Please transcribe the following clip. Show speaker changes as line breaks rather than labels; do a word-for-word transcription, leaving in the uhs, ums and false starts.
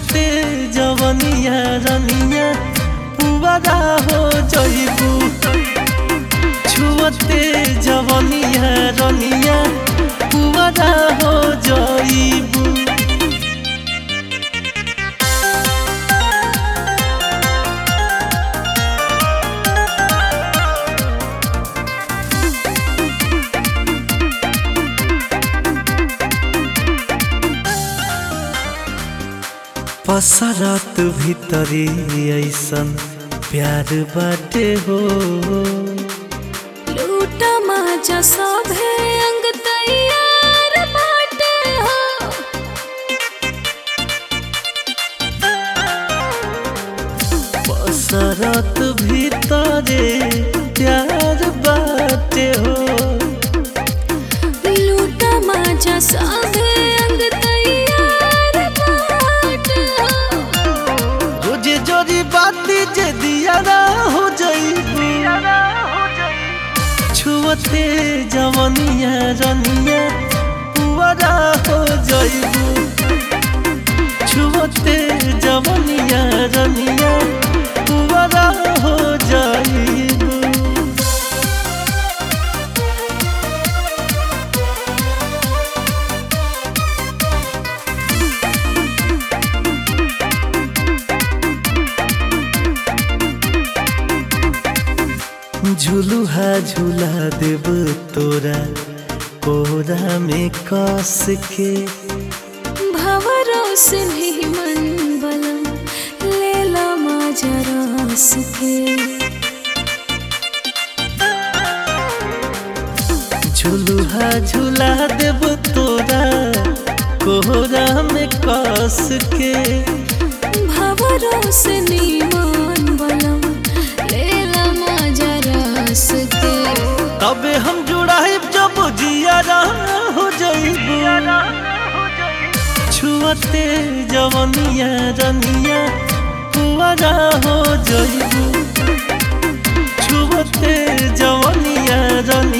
छुअते जवनिया रनिया पुअरा हो जइबू छुअते जवनिया रनिया पुअरा हो जइबू। पसरत भीतरी ऐसन प्यार बाटे हो
लूटा माजा सभे अंग तैयार बाटे हो।
पसरत भीतरे प्यार बाटे हो
लूटा माजा सभे अंग तैयार बाटे हो।
रोजे जोरी बाती जे दियारा हो जइबू छुअते जवनिया रनिया पुअरा हो जइबू छुअते जवनिया रनिया पुअरा हो जइबू। झुलुहा झूला देव तोरा कोरा में कस के
भंवरों से भी मन बलम लेला माजा रस के।
झुलुहा झूला देव तोरा कोरा में कस के
भंवरों से नीमन बलम लेला माजा रस के।
तबे हम जुड़ाइब जब जियारा हो जइबू छुअते जवनिया रनिया पुअरा हो जइबू छुअते जवनिया रनिया